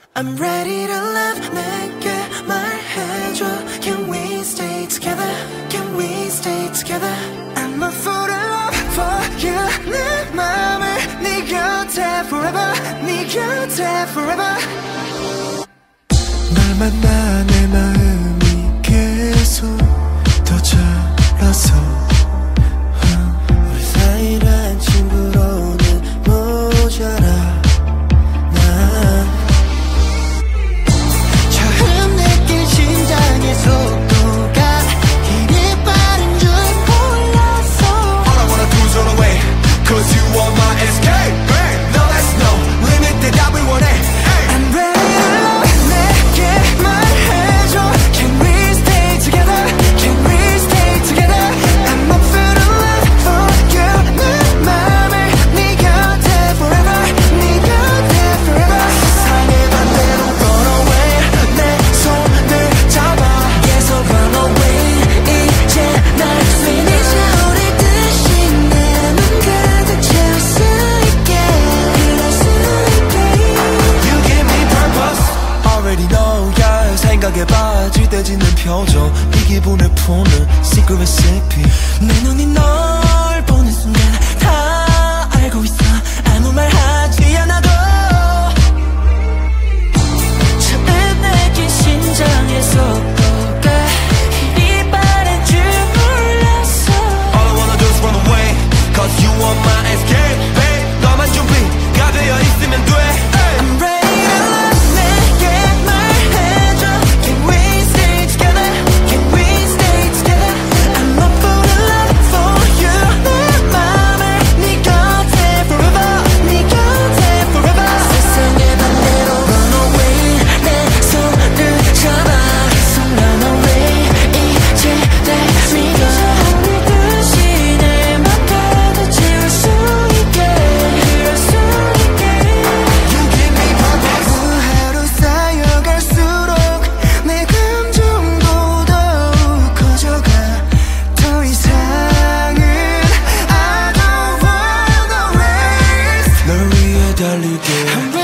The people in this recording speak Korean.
I'm ready to love 내게 말해줘 Can we stay together? Can we stay together? I'm a fool in love for you 내 맘을 네 곁에 forever 네 곁에 forever 널 만나 내 마음이 계속 더 자라서 우리 사이란 친구로는 모자라 처음 느낀 심장의 속도가 이리 빠른 줄 몰랐어 All I wanna do is run away Cause you are my escape No there's no limit 대답을 원해 I'm ready to love 내게 말해줘 Can we stay together? Can we stay together? I'm a fool in love for you 내 맘을 네 곁에 forever 네 곁에 forever 세상의 반대로 run away 내 손을 잡아 계속 run away 이제 날 finish 우리 뜻이 내 맘 가득 채울 수 있게 그럴 수 있게 You give me purpose Already know yeah 생각해봐 질때지는 표정 이 기분을 푸는 secret recipe 내 눈이 널 보는 순간 다 알고 있어 아무 말 하지 않아도 처음 느낀 심장의 속도가 이리 빠른 줄 몰랐어 All I wanna do is run away Cause you are my escape babe 너만 준비가 되어 있으면 돼 I'm ready to love 내게 말해줘 Can we stay together? Can we stay together? I'm a fool in love for you 내 맘을 네 곁에 forever 네 곁에 forever 세상의 반대로 run away 내 손을 잡아 계속 run away 이제 날 믿어 우리 뜻이 내 맘 가득 채울 수 있게 그럴 수 있게 You give me purpose 하루 쌓여갈수록 내 감정도 더욱 커져가 더 이상은 I don't wanna race 널 위해 달릴게